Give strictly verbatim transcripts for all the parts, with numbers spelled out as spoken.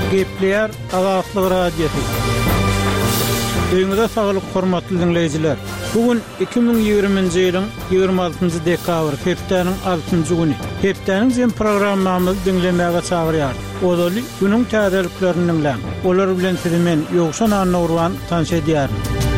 Gepleyer Azatlyk Radiosu. Öňüňizde saglyk hormatly dinleýijiler. Bugün iki bin ýigriminji ýylyň ýigirme altynjy dekabr hepdeniň altynjy güni. Hepdeniň jem programmamyzy dinlemäge çagyrýar. Odaly günüň täzeliklerini dinleň. Olar bilen sizi men Ýogşan Annurwan tanış edýär.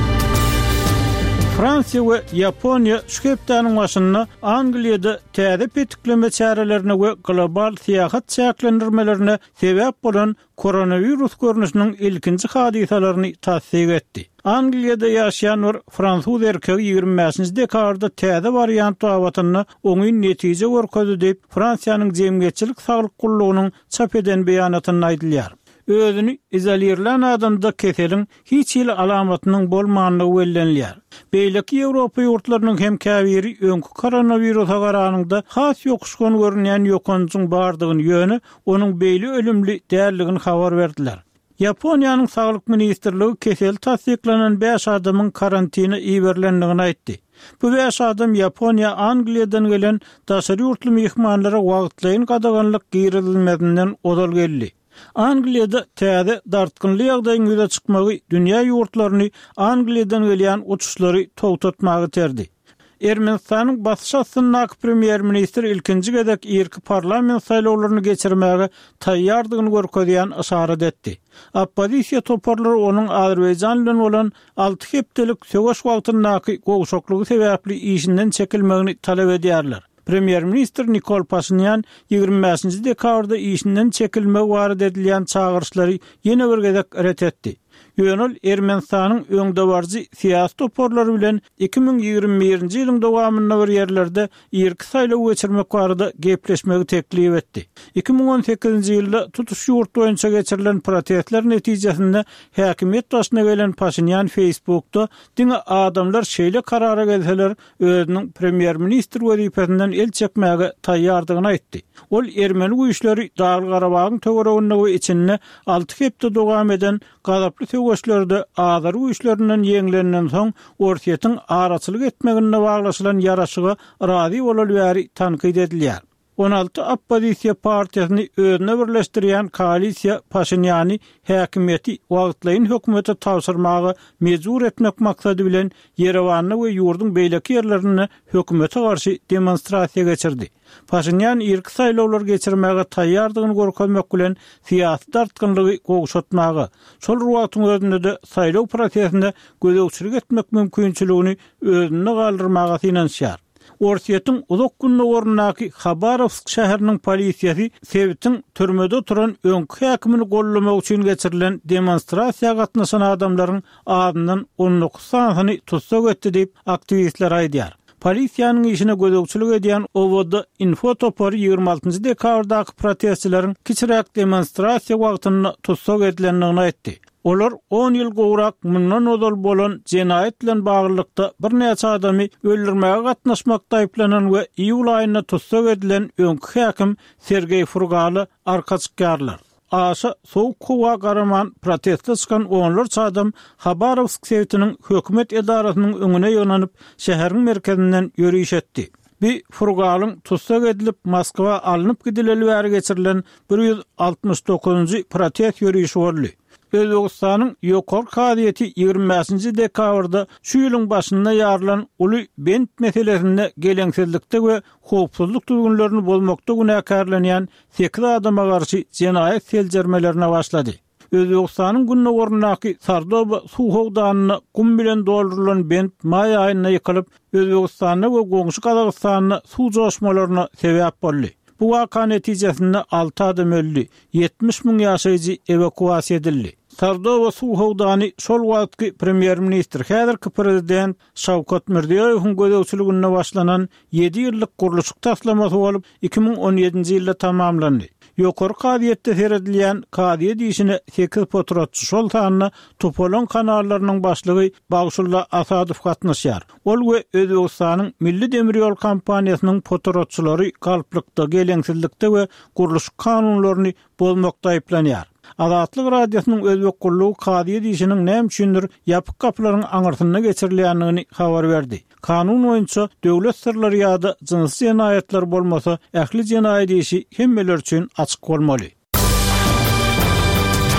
Fransiýa we Ýaponiýa şu hepdeniň başynda Angliýada täze petikleme çärelerine we global syýahat çäklendirmelerine sebäp bolan koronavirus görnüşiniň ilkinji hadisalaryny tasdik etdi. Angliýada ýaşaýan bir fransuz erkegi ýigirme beşinji dekabrda täze variant tawatyny oňy netije görkezdi diýip Fransiýanyň Jemgyýetçilik saglyk gullugynyň çap eden beýanatyny aýdylýar. Özünü izolirlen adamda keseliň hiç il alamatynyň bolmagyny bellenilýär. Beýleki Ýewropa ýurtlarynyň hem käbiri öňkü koronawirusa garanyňda has ýokuşgan görünýän ýokanjyň bardygyny ýöne onuň beýli ölümli dälligini habar berdiler. Ýaponiýanyň saglyk ministrligi kesel tasdiklanan beş adamyň karantina iýerlendigini aýtdy. Bu beş adam Ýaponiýa Angliýadan gelen daşary ýurtly mehmanlara wagtlaýyn gadaganlyk girilmedinden odal geldi. Angliýada täze dartgynly ýagdaýyň ýüze çykmagy dünýä ýurtlaryny Angliýadan gelýän uçuşlary togtatmagy terdi. Ermenistanyň başçysynyň premier ministr ilkinji gedek irki parlament saýlawlaryny geçirmäge taýýardygyny görkezýän işaret etdi. Oppozisiýa toparlary onuň Azerbaýjan bilen bolan alty hepdelik söwüş wagtyndaky gowşoklugy sebäpli işinden çekilmegini talap edýärler. Premier Minister Nikol Pashinyan ýigirme beşinji dekabrda işinden çekilmek barada edilýän çağırışlary ýene bir gezek ret etdi. Ýönül Ermenistanyň öňde barjy syýasy toparlary bilen iki bin ýigirme birinji ýylyň dowamynda bir ýerlerde ýerki saýlaw geçirmek barada gepleşmegi teklip etdi. iki bin on sekizinji ýylda tutuş ýurt boýunça geçirilen protestler netijesinde häkimet başyna gelen Pashinyan Facebook'da diňe adamlar şeýle karara gelseler özüniň premier ministr wezipesinden el çekmäge taýýardygyny aýtdy. Ol Ermeni güýçleri Dağly Garabagyň töwereginde we içinde alty hepde dowam eden gazaply söwüşlerde Azar güýçlerinden ýeňlenen soň orsiýetin araçylyk etmegine baglaşylan ýaraşyga razy bolan bäri tanqid edilýär. on alty oppozisiýa partiýasyny özüne birleşdirýän koalisiýa Pashinyany häkimeti wagtlaýyn hökümete tawsyrmagy mejbur etmek maksady bilen Yerewany we ýurdun beýleki ýerlerini hökümete garşy demonstrasiýa geçirdi. Pashinyan irki saýlawlar geçirmäge taýýardygyny görkezmek bilen syýasy dartgynlygy gowşatmagy, şol wagtyň özünde de saýlaw prosesinde gözegçilik etmek mümkinçiligini özüne galdyrmagy synanýar. Orsiýetin uzak günne ornaky Habarovsk şäheriniň polisiýasy Sewitin türmede turan öňkü häkimini gollamak üçin geçirilen demonstrasiýa gatnaşan adamlaryň adyndan on dokuz sanyny tutsak etdi diýip aktivistler aýdýar. Polisiýanyň işine gözegçilik edýän Owoda Info topary ýigirme altynjy dekabrdaky protestçilerin kiçirek demonstrasiýa wagtyny tutsak edilendigini aýtdy. Olar on ýyl gowrak mundan odal bolan jenaýet bilen baglykda bir näçe adamy öldürmäge gatnaşmakda aýplanan we iýul aýyna tutsak edilen öňkü häkim Sergey Furgaly arka çykýarlar. Aşa soğuk kuwa garaman protestde çykan onlarca adam Habarovsk Sewitiniň hökümet edarasynyň öňüne ýonanyp şäheriň merkezinden ýürüýüş etdi. Bir Furgalyň tutsak edilip Moskwa alınıp gidileli bäri geçirilen bir ýüz altymyş dokuzunjy protest ýürüýüşi boldy. Özbegistanyň ýokary kadiýeti ýigirme beşinji dekabrda şu ýylyň başynda ýarlan uly bent meselesinde geleňsizlikde we howpsuzlyk duýgunlaryny bolmakda günäkärlenýän sekiz adama garşy jenaýet seljermelerine başlady. Özbegistanyň günne ornaky Sardoba suw howdanyny kum bilen doldurulan bent maý aýyna ýykylyp Özbegistanyň we goňşy Kazakstanyň suw joşmalaryna sebäp boldy. Bu waka netijesinde alty adam öldü, yetmiş min ýaşaýjy evakuasiýa edildi. Sardoba suw howdany şol wagtky premier ministr häzirki prezident Şawkat Mirziýowyň gözegçiliginde başlanan ýedi ýyllyk guruluşyk taslamasy bolup iki bin on ýedinji ýylda tamamlandy. Ýokary kadiýetde seredilýän kadiýet işine sekiz potrotçy şol tanyny Topolon kanallarynyň başlygy Bagşulla Asadow gatnaşýar. Ol we Özbegistanyň Milli Demir ýol kompaniýasynyň potrotçylary galplykda, geleňsizlikde we guruluşyk kanunlaryny bozmakda aýplanýar. Azatlyk radiosynyň özbek gullugy kadiýet işiniň näme üçindir ýapyk kapylaryň aňyrtyna geçirilýändigini habar berdi. Kanun boýunça döwlet sirleri ýa-da jinsy jenaýetler bolmasa, ähli jenaýet işi hemmeler üçin açyk bolmaly.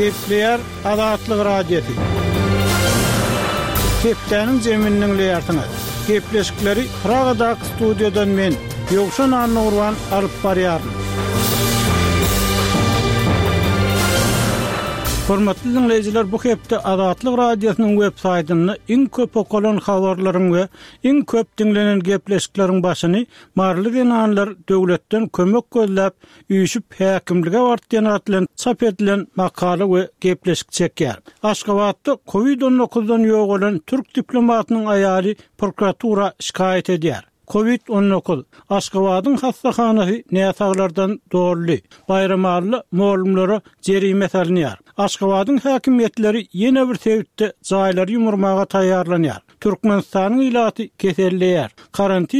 Kepler Azatlyk Radiosu. Keptäniň jeminiň leýartyna. Kepleşikleri Pragadaky studiýadan men Ýogşan Annurwan alyp barýarym. Hormatly dinleýijiler, bu hepde Azatlyk Radiosynyň web saýtyny iň köp okulan habarlaryň we iň köp dinlenen gepleşikleriň başyny marly genanlar döwletden kömek gözläp üýüşüp häkimlige bartýan atlan çap edilen makala we gepleşik çekýär. Aşgabatda covid on dokuzdan ýok bolan türk diplomatynyň aýaly prokuratura şikayet edýär. covid on dokuz Aşgabatyň hastahanasy näsaglardan dorly. Bayramally molumlara jerime salynýar. Aşgabatyň häkimetleri ýene bir sebäpde jaýlary ýumurmaga taýýarlanýar. Türkmenistanyň ilaty keselleýär. Karantin